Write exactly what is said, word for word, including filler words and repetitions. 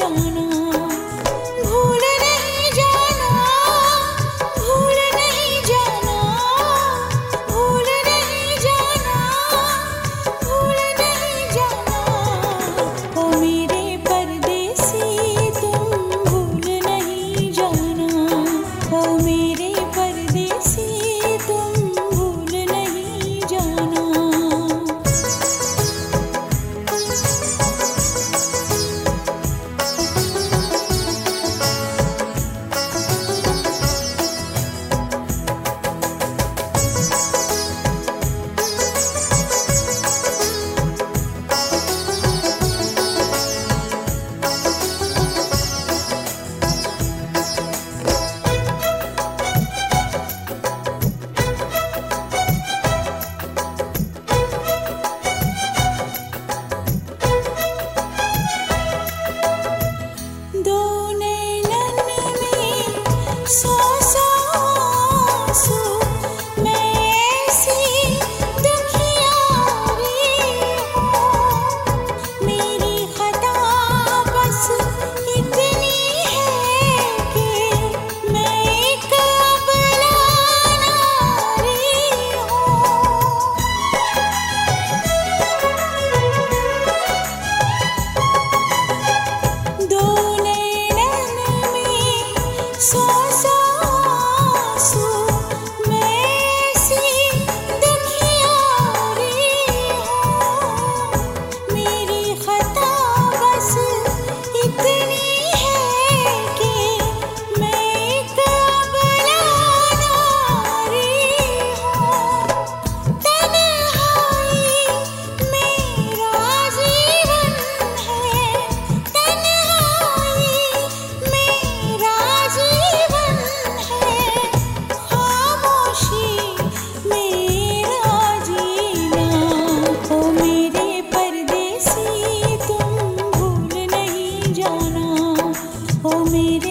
जाना, भूल नहीं जाना, भूल नहीं जाना, भूल नहीं जाना, भूल नहीं जाना। ओ मेरे परदेसी तुम भूल नहीं जाना, ओ मेरे परदेसी तुम भूल नहीं जाना। दो नैनन में सौ सौ आंसू, मैं ऐसी दुखियारी हूँ। मेरी खता बस इतनी है कि मैं एक अबला नारी हूँ। दो नैनन में सौ सौ आंसू, मैं ऐसी दुखियारी हूँ। मेरी खता बस इतनी है कि मैं एक अबला नारी हूँ। तन्हाई मेरा जीवन है, तन्हाई मेरा जीवन है, खामोशी मेरा जीना। ओ मेरे परदेसी तुम भूल नहीं जाना, ओ मेरे